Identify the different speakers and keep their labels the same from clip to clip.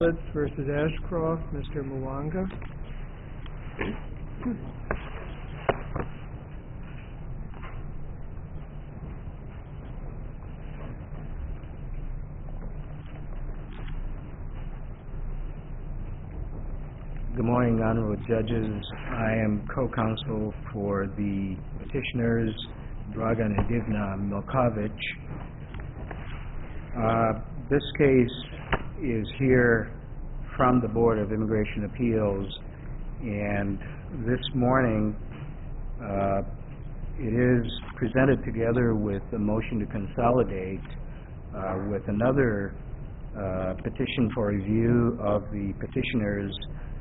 Speaker 1: versus Ashcroft, Mr. Mwanga.
Speaker 2: Good morning, honorable judges. I am co-counsel for the petitioners Dragan and Divna Milkovic. This case is here from the Board of Immigration Appeals, and this morning it is presented together with a motion to consolidate with another petition for review of the petitioners'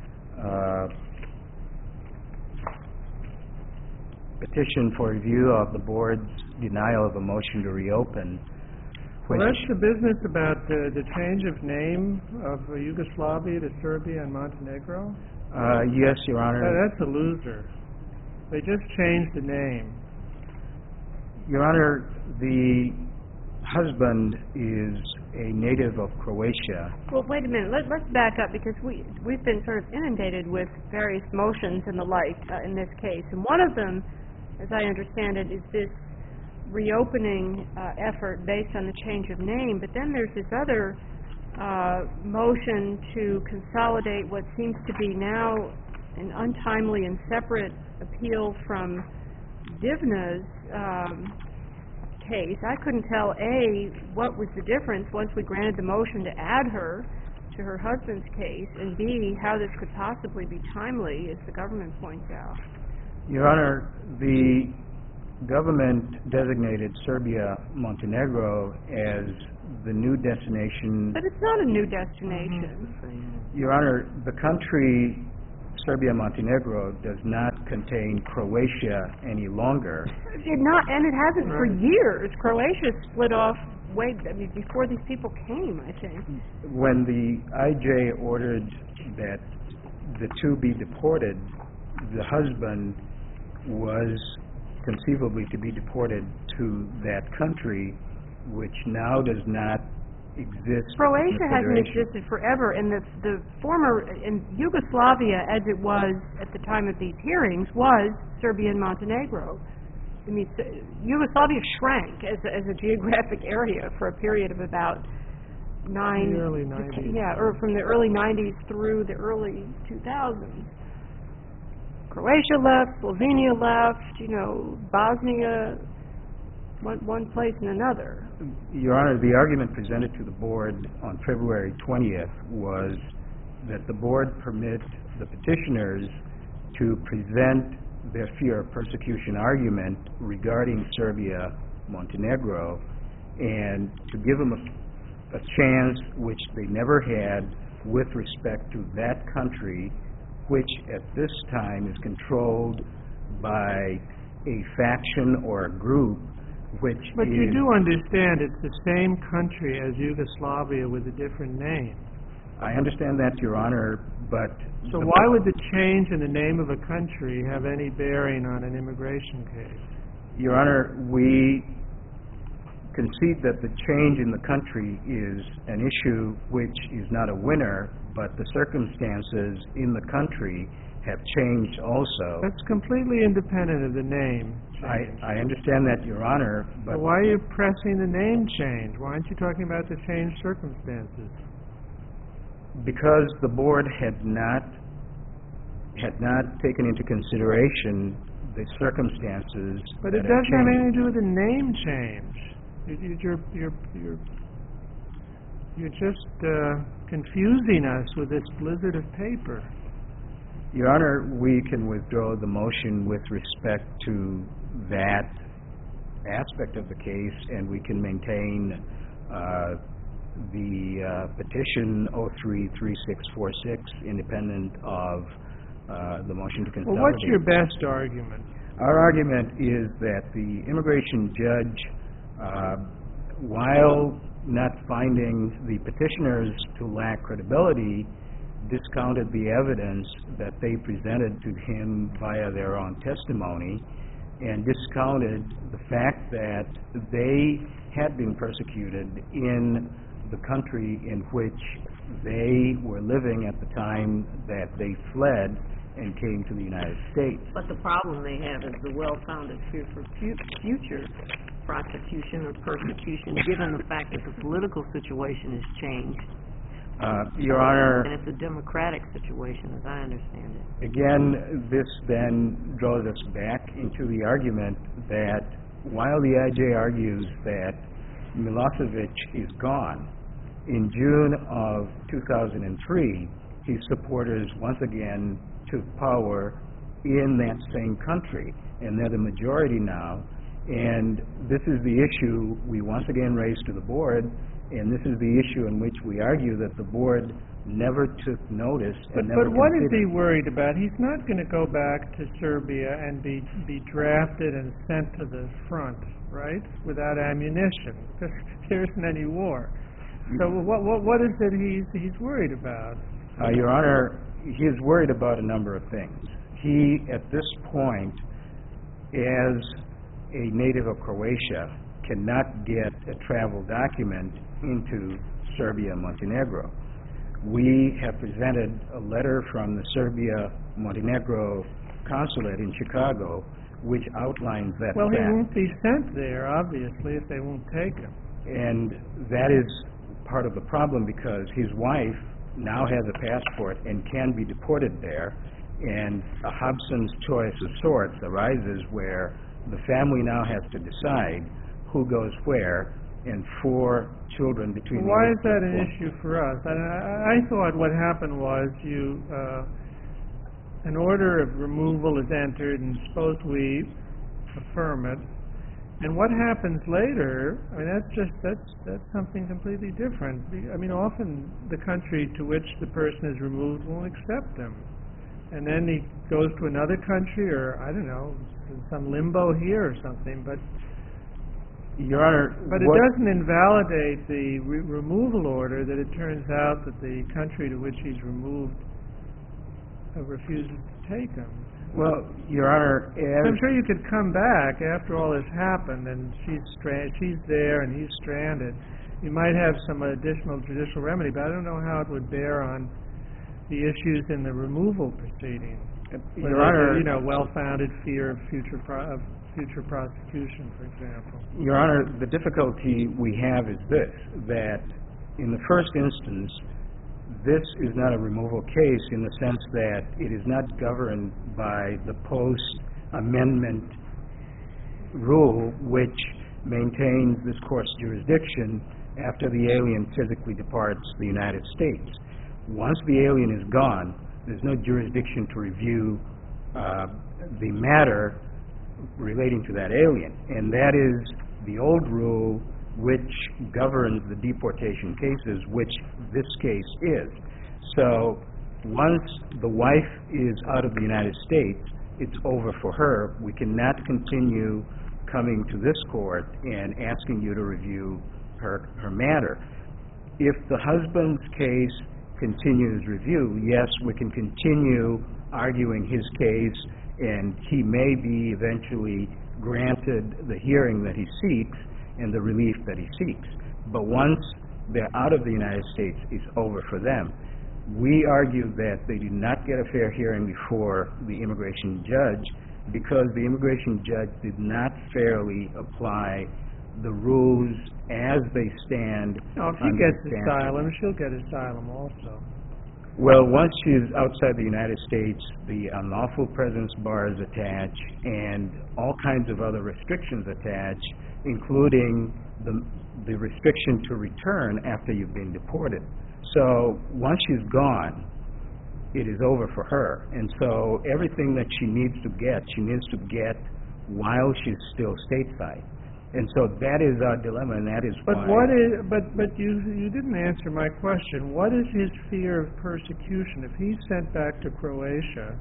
Speaker 2: petition for review of the board's denial of a motion to reopen.
Speaker 1: Well, that's the business about the change of name of Yugoslavia to Serbia and Montenegro?
Speaker 2: Yes, Your Honor.
Speaker 1: That's a loser. They just changed the name.
Speaker 2: Your Honor, the husband is a native of Croatia.
Speaker 3: Well, wait a minute. Let's back up, because we've been sort of inundated with various motions and the like in this case. And one of them, as I understand it, is this reopening effort based on the change of name. But then there's this other motion to consolidate what seems to be now an untimely and separate appeal from Divna's case. I couldn't tell, A, what was the difference once we granted the motion to add her to her husband's case, and B, how this could possibly be timely, as the government points out.
Speaker 2: Your Honor, the government designated Serbia-Montenegro as the new destination.
Speaker 3: But it's not a new destination.
Speaker 2: Your Honor, the country Serbia-Montenegro does not contain Croatia any longer.
Speaker 3: And it hasn't for years. Croatia split off before these people came, I think.
Speaker 2: When the IJ ordered that the two be deported, the husband was conceivably to be deported to that country, which now does not exist.
Speaker 3: Croatia hasn't existed forever, and the former Yugoslavia, as it was at the time of these hearings, was Serbia and Montenegro. I mean, Yugoslavia shrank as a geographic area for a period of about
Speaker 1: the early 90s.
Speaker 3: or from the early 90s through the early 2000s. Croatia left, Slovenia left, Bosnia, one place and another.
Speaker 2: Your Honor, the argument presented to the board on February 20th was that the board permit the petitioners to present their fear of persecution argument regarding Serbia-Montenegro and to give them a chance which they never had with respect to that country, which at this time is controlled by a faction or a group.
Speaker 1: But you do understand it's the same country as Yugoslavia with a different name.
Speaker 2: I understand that, Your Honor, but...
Speaker 1: So why would the change in the name of a country have any bearing on an immigration case?
Speaker 2: Your Honor, we concede that the change in the country is an issue which is not a winner, but the circumstances in the country have changed also.
Speaker 1: That's completely independent of the name change.
Speaker 2: I understand that, Your Honor, but...
Speaker 1: So why are you pressing the name change? Why aren't you talking about the changed circumstances?
Speaker 2: Because the board had not taken into consideration the circumstances.
Speaker 1: But it doesn't have anything to do with the name change. You're just confusing us with this blizzard of paper.
Speaker 2: Your Honor, we can withdraw the motion with respect to that aspect of the case, and we can maintain the petition 033646 independent of the motion to consolidate.
Speaker 1: Well, what's your best argument?
Speaker 2: Our argument is that the immigration judge, while not finding the petitioners to lack credibility, discounted the evidence that they presented to him via their own testimony and discounted the fact that they had been persecuted in the country in which they were living at the time that they fled and came to the United States.
Speaker 4: But the problem they have is the well-founded fear for future prosecution or persecution, given the fact that the political situation has changed.
Speaker 2: Your Honor,
Speaker 4: And it's a democratic situation, as I understand it.
Speaker 2: again, this then draws us back into the argument that while the IJ argues that Milosevic is gone, in June of 2003, his supporters once again took power in that same country, and they're the majority now. And this is the issue we once again raised to the board, and this is the issue in which we argue that the board never took notice and never
Speaker 1: But what is
Speaker 2: considered.
Speaker 1: he worried about? He's not going to go back to Serbia and be drafted and sent to the front, right, without ammunition, because there isn't any war. So what is it he's worried about?
Speaker 2: Your Honor, he is worried about a number of things. He, at this point, as a native of Croatia, cannot get a travel document into Serbia and Montenegro. We have presented a letter from the Serbia-Montenegro consulate in Chicago which outlines that
Speaker 1: Well, he
Speaker 2: fact.
Speaker 1: won't be sent there, obviously, if they won't take him.
Speaker 2: And that is part of the problem, because his wife now has a passport and can be deported there, and a Hobson's choice of sorts arises where the family now has to decide who goes where, and 4 children between
Speaker 1: Why
Speaker 2: the
Speaker 1: is
Speaker 2: ages
Speaker 1: that
Speaker 2: of
Speaker 1: an
Speaker 2: 4.
Speaker 1: issue for us? I thought what happened was an order of removal is entered, and suppose we affirm it. And what happens later, I mean, that's something completely different. I mean, often the country to which the person is removed won't accept him. And then he goes to another country, or, I don't know, some limbo here or something, but
Speaker 2: Your Honor,
Speaker 1: it doesn't invalidate the removal order that it turns out that the country to which he's removed refuses to take him.
Speaker 2: Well, Your Honor,
Speaker 1: I'm sure you could come back after all this happened, and she's there and he's stranded. You might have some additional judicial remedy, but I don't know how it would bear on the issues in the removal proceeding.
Speaker 2: Your Honor,
Speaker 1: well-founded fear of future prosecution, for example.
Speaker 2: Your Honor, the difficulty we have is this, that in the first instance, this is not a removal case in the sense that it is not governed by the post-amendment rule which maintains this court's jurisdiction after the alien physically departs the United States. Once the alien is gone, there's no jurisdiction to review the matter relating to that alien. And that is the old rule which governs the deportation cases, which this case is. So once the wife is out of the United States, it's over for her. We cannot continue coming to this court and asking you to review her matter. If the husband's case continues review, yes, we can continue arguing his case, and he may be eventually granted the hearing that he seeks and the relief that he seeks. But once they're out of the United States, it's over for them. We argue that they did not get a fair hearing before the immigration judge because the immigration judge did not fairly apply the rules as they stand.
Speaker 1: Now, if she gets asylum, she'll get asylum also.
Speaker 2: Well, once she's outside the United States, the unlawful presence bars attach and all kinds of other restrictions attach, including the restriction to return after you've been deported. So once she's gone, it is over for her. And so everything that she needs to get while she's still stateside. And so that is our dilemma, and that is why...
Speaker 1: But you didn't answer my question. What is his fear of persecution? If he's sent back to Croatia,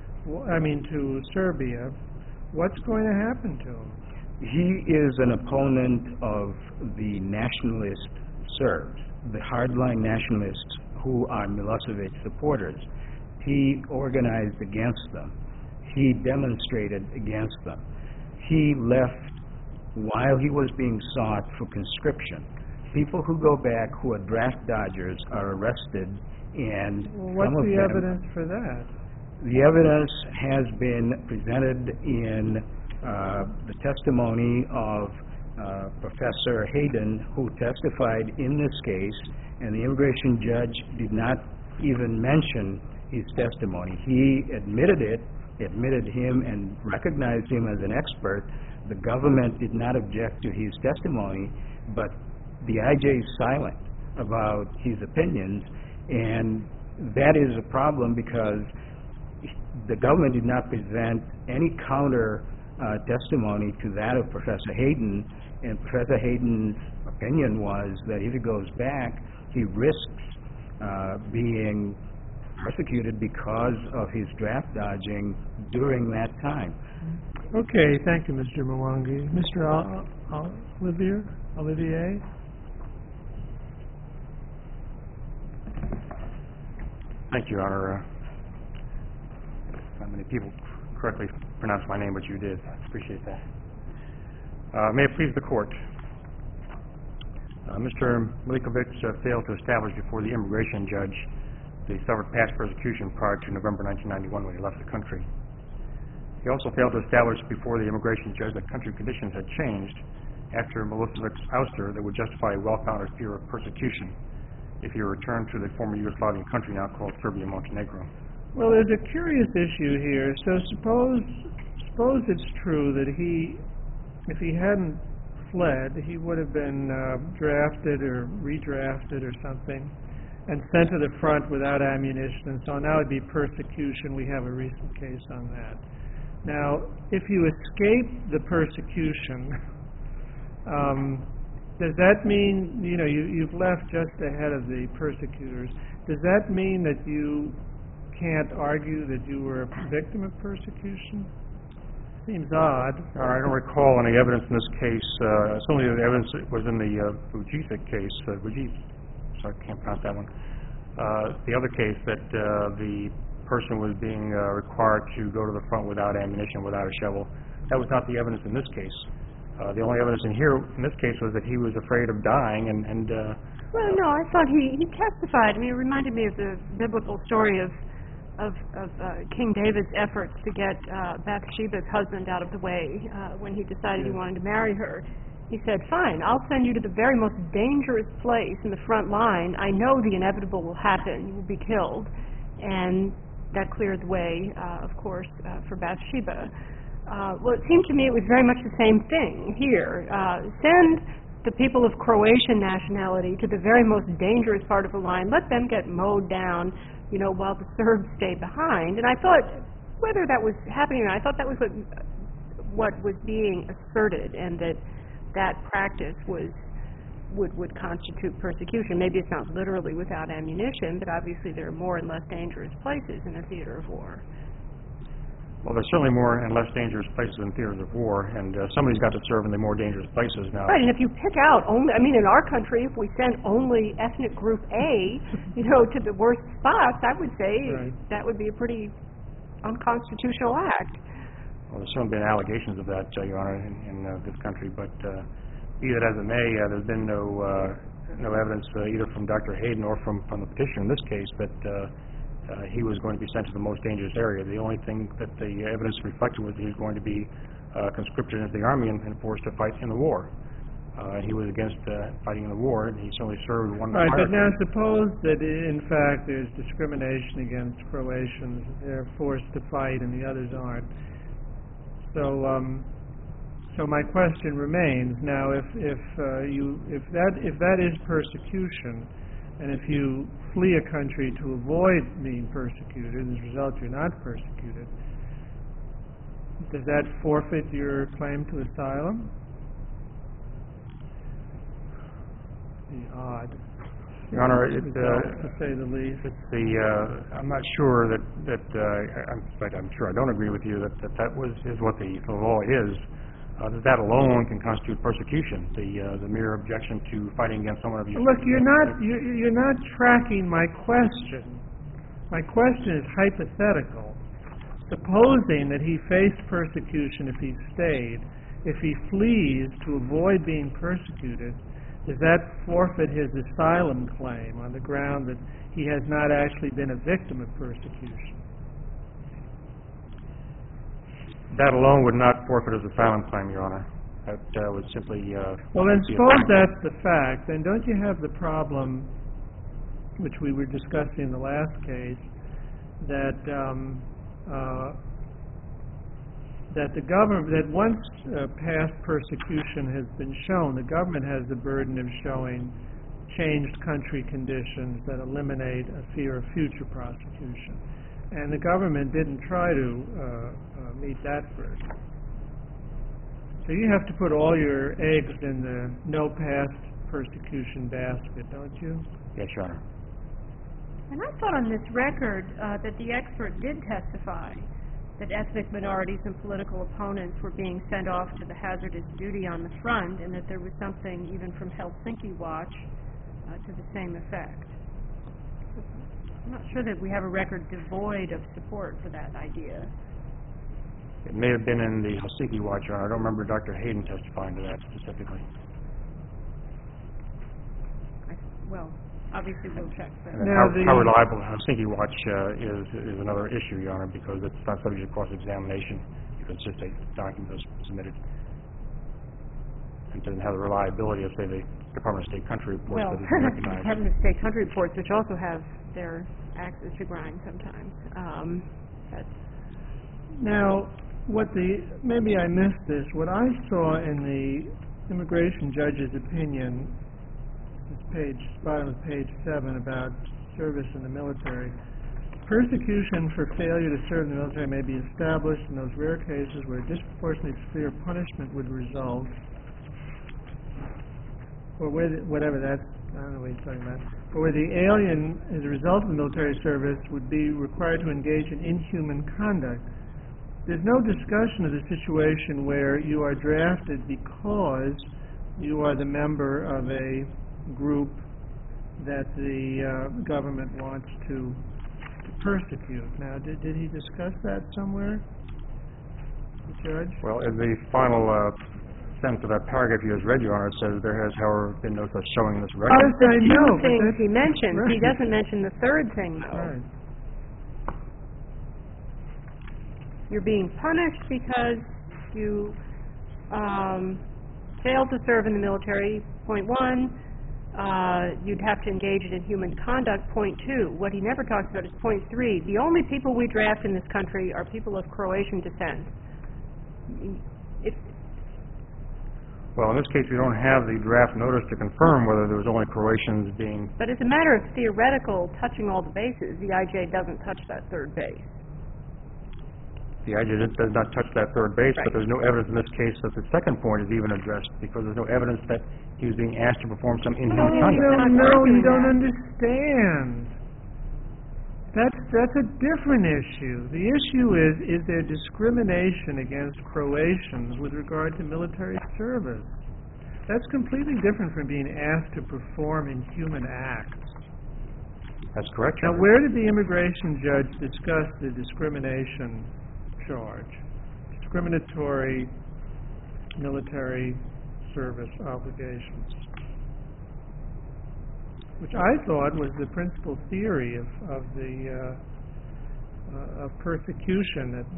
Speaker 1: to Serbia, what's going to happen to him?
Speaker 2: He is an opponent of the nationalist Serbs, the hardline nationalists who are Milosevic supporters. He organized against them. He demonstrated against them. He left while he was being sought for conscription. People who go back who are draft dodgers are arrested, and
Speaker 1: Well,
Speaker 2: some
Speaker 1: what's
Speaker 2: of
Speaker 1: the
Speaker 2: them...
Speaker 1: evidence for that?
Speaker 2: The evidence has been presented in the testimony of Professor Hayden, who testified in this case, and the immigration judge did not even mention his testimony. He admitted him and recognized him as an expert. The government did not object to his testimony, but the IJ is silent about his opinions, and that is a problem because the government did not present any counter testimony to that of Professor Hayden, and Professor Hayden's opinion was that if he goes back, he risks being persecuted because of his draft dodging during that time.
Speaker 1: Okay, thank you, Mr. Mwangi. Mr. Olivier?
Speaker 5: Thank you, Your Honor. Not many people correctly pronounced my name, but you did. I appreciate that. May it please the Court. Mr. Milikovic failed to establish before the immigration judge that he suffered past persecution prior to November 1991 when he left the country. He also failed to establish before the immigration judge that country conditions had changed after Milosevic's ouster that would justify a well-founded fear of persecution if he returned to the former Yugoslavian country now called Serbia and Montenegro.
Speaker 1: Well, there's a curious issue here. So suppose it's true that if he hadn't fled, he would have been drafted or redrafted or something and sent to the front without ammunition and so on. That would be persecution. We have a recent case on that. Now, if you escape the persecution, does that mean, you've left just ahead of the persecutors, does that mean that you can't argue that you were a victim of persecution? Seems odd.
Speaker 5: I don't recall any evidence in this case. Certainly the evidence was in the Vujic case. Sorry, I can't pronounce that one. The other case that the person was being required to go to the front without ammunition, without a shovel. That was not the evidence in this case. The only evidence in this case was that he was afraid of dying and
Speaker 3: Well, no, I thought he testified. I mean, it reminded me of the biblical story of King David's efforts to get Bathsheba's husband out of the way when he decided he wanted to marry her. He said, fine, I'll send you to the very most dangerous place in the front line. I know the inevitable will happen. You will be killed. And that cleared the way, of course, for Bathsheba. Well, it seemed to me it was very much the same thing here. Send the people of Croatian nationality to the very most dangerous part of the line. Let them get mowed down, while the Serbs stay behind. And I thought, whether that was happening or not, I thought that was what was being asserted, and that practice would constitute persecution. Maybe it's not literally without ammunition, but obviously there are more and less dangerous places in a theater of war.
Speaker 5: well, there's certainly more and less dangerous places in theaters of war, and somebody's got to serve in the more dangerous places now.
Speaker 3: Right, and if you pick out only, in our country, if we send only ethnic group A, to the worst spots, I would say that would be a pretty unconstitutional act.
Speaker 5: Well, there's certainly been allegations of that, Your Honor, in this country, but be that as it may, there's been no evidence either from Dr. Hayden or from the petitioner in this case that he was going to be sent to the most dangerous area. The only thing that the evidence reflected was he was going to be conscripted into the army and forced to fight in the war. He was against fighting in the war, and he certainly served one of the
Speaker 1: Right, but now suppose that in fact there's discrimination against Croatians. They're forced to fight and the others aren't. So my question remains now: if that is persecution, and if you flee a country to avoid being persecuted, and as a result you're not persecuted, does that forfeit your claim to asylum? Odd.
Speaker 5: Your Honor,
Speaker 1: to say the least.
Speaker 5: I'm not sure I'm sure I don't agree with you that is what the law is. That alone can constitute persecution. The mere objection to fighting against someone of you.
Speaker 1: Look, you're not tracking my question. My question is hypothetical. Supposing that he faced persecution if he stayed, if he flees to avoid being persecuted, does that forfeit his asylum claim on the ground that he has not actually been a victim of persecution?
Speaker 5: That alone would not forfeit his asylum claim, Your Honor. That would simply...
Speaker 1: Well, then
Speaker 5: be a
Speaker 1: suppose
Speaker 5: fact.
Speaker 1: that's the fact, then don't you have the problem, which we were discussing in the last case, that the government, that once past persecution has been shown, the government has the burden of showing changed country conditions that eliminate a fear of future prosecution. And the government didn't try to meet that burden. So you have to put all your eggs in the no past persecution basket, don't you?
Speaker 5: Yes, Your Honor.
Speaker 3: And I thought on this record that the expert did testify that ethnic minorities and political opponents were being sent off to the hazardous duty on the front, and that there was something even from Helsinki Watch to the same effect. I'm not sure that we have a record devoid of support for that idea.
Speaker 5: It may have been in the Helsinki Watch, Your Honor. I don't remember Dr. Hayden testifying to that specifically.
Speaker 3: Well, obviously we'll check. But
Speaker 5: And then
Speaker 1: Now
Speaker 5: how reliable Helsinki Watch is another issue, Your Honor, because it's not subject to cross-examination. It's just a document that's submitted. It doesn't have the reliability of, say, the Department of State country reports
Speaker 3: well,
Speaker 5: that isn't recognized.
Speaker 3: Department of State country reports, which also have their axes to grind sometimes. But
Speaker 1: Now, maybe I missed this, what I saw in the immigration judge's opinion, bottom of page 7, about service in the military, persecution for failure to serve in the military may be established in those rare cases where disproportionately severe punishment would result, or whatever that's, I don't know what he's talking about, or where the alien, as a result of the military service, would be required to engage in inhuman conduct. There's no discussion of the situation where you are drafted because you are the member of a group that the government wants to persecute. Now, did he discuss that somewhere, the judge?
Speaker 5: Well, in the final sentence of that paragraph you just read, Your Honor, it says there has, however, been no such showing in this record.
Speaker 1: Yes, I know,
Speaker 3: two
Speaker 1: but
Speaker 3: things
Speaker 1: that's
Speaker 3: he mentions. He
Speaker 1: right.
Speaker 3: doesn't mention the third thing, though.
Speaker 1: Right.
Speaker 3: You're being punished because you failed to serve in the military, point 1. You'd have to engage in inhuman conduct, point 2. What he never talks about is point 3. The only people we draft in this country are people of Croatian descent.
Speaker 5: Well, in this case, we don't have the draft notice to confirm whether there was only Croatians being...
Speaker 3: But as a matter of theoretical touching all the bases, the IJ doesn't touch that third base.
Speaker 5: The IJ does not touch that third base,
Speaker 3: Right.
Speaker 5: but there's no evidence in this case that the second point is even addressed, because there's no evidence that he was being asked to perform some inhuman conduct.
Speaker 1: No, you
Speaker 3: arguing
Speaker 1: don't
Speaker 3: that.
Speaker 1: understand. That's a different issue. The issue is there discrimination against Croatians with regard to military service? That's completely different from being asked to perform inhuman acts.
Speaker 5: That's correct,
Speaker 1: Now,
Speaker 5: Your Honor.
Speaker 1: where did the immigration judge discuss the discrimination charge? Discriminatory military service obligations, which I thought was the principal theory of persecution that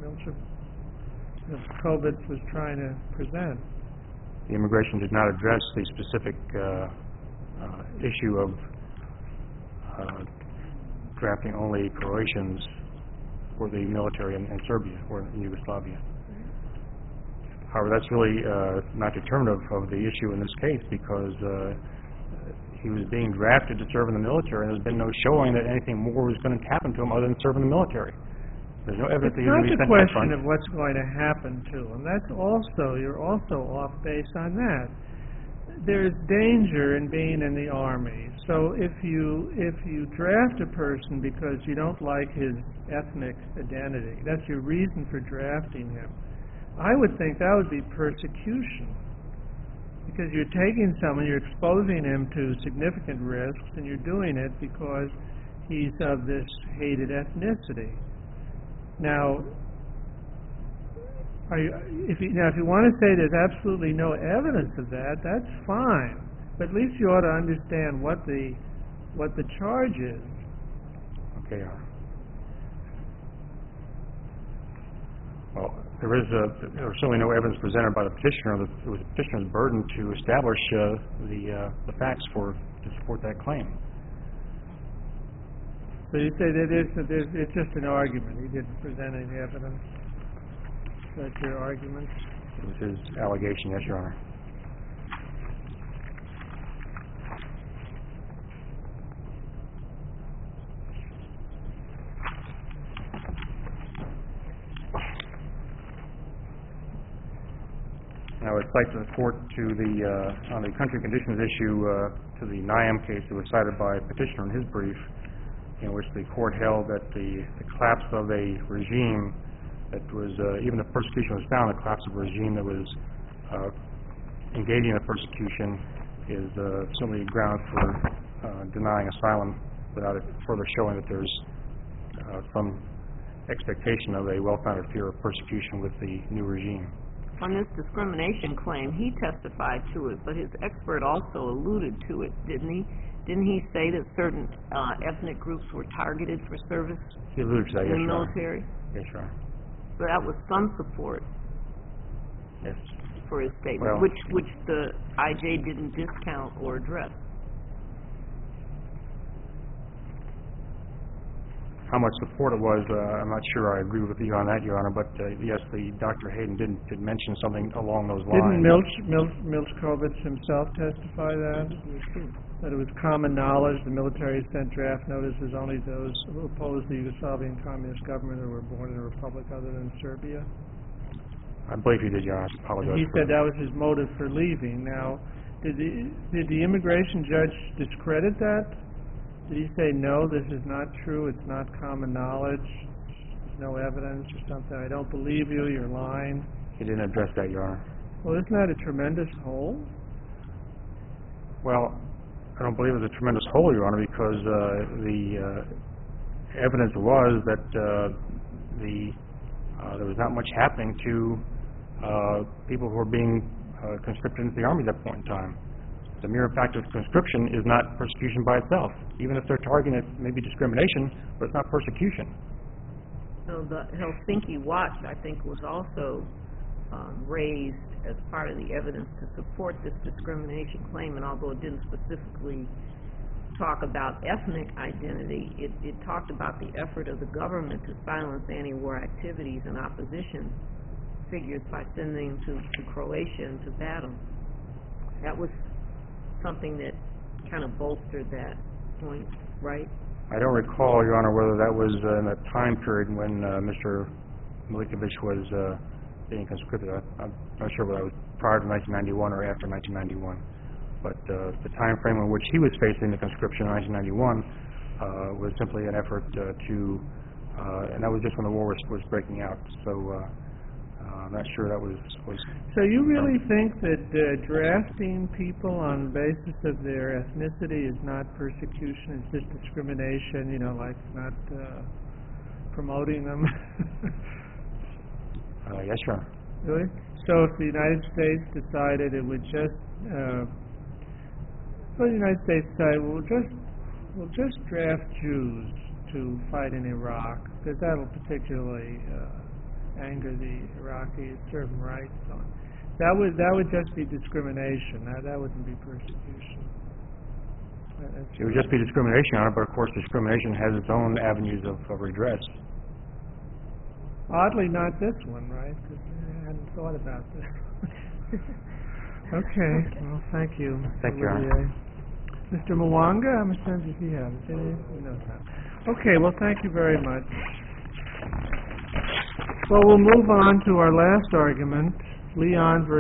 Speaker 1: Milkovich was trying to present.
Speaker 5: The immigration did not address the specific issue of drafting only Croatians for the military in Serbia or in Yugoslavia. However, that's really not determinative of the issue in this case, because he was being drafted to serve in the military, and there's been no showing that anything more was going to happen to him other than serve in the military. There's no evidence
Speaker 1: It's
Speaker 5: that he was
Speaker 1: not
Speaker 5: going to be
Speaker 1: the
Speaker 5: sent to the
Speaker 1: question
Speaker 5: front.
Speaker 1: of what's going to happen to him. You're also off base on that. There's danger in being in the Army. So if you draft a person because you don't like his ethnic identity, that's your reason for drafting him, I would think that would be persecution. Because you're taking someone, you're exposing him to significant risks, and you're doing it because he's of this hated ethnicity. Now, if you want to say there's absolutely no evidence of that, that's fine. but at least you ought to understand what the charge is.
Speaker 5: Okay, Your Honor. Well, there was certainly no evidence presented by the petitioner. It was the petitioner's burden to establish the facts to support that claim.
Speaker 1: So you say that it's just an argument. He didn't present any evidence. That's your argument?
Speaker 5: It was his allegation, yes, Your Honor. I would cite the court to on the country conditions issue, to the NIAM case that was cited by a petitioner in his brief, in which the court held that the collapse of a regime that was, even if persecution was found, the collapse of a regime that was engaging in persecution is certainly ground for denying asylum without it further showing that there's some expectation of a well-founded fear of persecution with the new regime.
Speaker 4: On this discrimination claim, he testified to it, but his expert also alluded to it, didn't he? Didn't he say that certain ethnic groups were targeted for service
Speaker 5: He alluded to that,
Speaker 4: in
Speaker 5: yes,
Speaker 4: the
Speaker 5: Your Honor.
Speaker 4: military?
Speaker 5: Yes, Your Honor.
Speaker 4: So that was some support
Speaker 5: Yes.
Speaker 4: for his statement,
Speaker 5: Well,
Speaker 4: which the IJ didn't discount or address.
Speaker 5: How much support it was, I'm not sure I agree with you on that, Your Honor, but yes, Dr. Hayden did mention something along those lines.
Speaker 1: Didn't Milch-Kovitz himself testify that it was common knowledge the military sent draft notices only those who opposed the Yugoslavian communist government or were born in a republic other than Serbia?
Speaker 5: I believe he did, Your Honor. I apologize.
Speaker 1: He said that was his motive for leaving. Now, did the immigration judge discredit that? Did he say, no, this is not true, it's not common knowledge, there's no evidence or something, I don't believe you, you're lying?
Speaker 5: He didn't address that, Your Honor.
Speaker 1: Well, isn't that a tremendous hole?
Speaker 5: Well, I don't believe it was a tremendous hole, Your Honor, because the evidence was that there was not much happening to people who were being conscripted into the Army at that point in time. The mere fact of conscription is not persecution by itself. Even if they're targeting it, it may be discrimination, but it's not persecution.
Speaker 4: So the Helsinki Watch, I think, was also raised as part of the evidence to support this discrimination claim, and although it didn't specifically talk about ethnic identity, it talked about the effort of the government to silence anti-war activities and opposition figures by sending them to Croatia into battle. That was something that kind of bolstered that point, right?
Speaker 5: I don't recall, Your Honor, whether that was in a time period when Mr. Milinkovic was being conscripted. I'm not sure whether that was prior to 1991 or after 1991. But the time frame in which he was facing the conscription in 1991 was simply an effort and that was just when the war was breaking out. So I'm not sure that was...
Speaker 1: So you really think that drafting people on the basis of their ethnicity is not persecution, it's just discrimination, like not promoting them?
Speaker 5: Yes, Your Honor.
Speaker 1: Really? So if the United States decided it would just... the United States decided, we'll just draft Jews to fight in Iraq, because that'll particularly... anger the Iraqis, serve them right, so on. That would just be discrimination. That wouldn't be persecution.
Speaker 5: It would just be discrimination, Your Honor, but of course discrimination has its own avenues of redress.
Speaker 1: Oddly, not this one, right? Because I hadn't thought about this. Okay. Well, thank you.
Speaker 5: Thank you, Your Honor.
Speaker 1: Mr. Mwanga, how much time does he have? No time. Okay. Well, thank you very much. Well, we'll move on to our last argument, Leon versus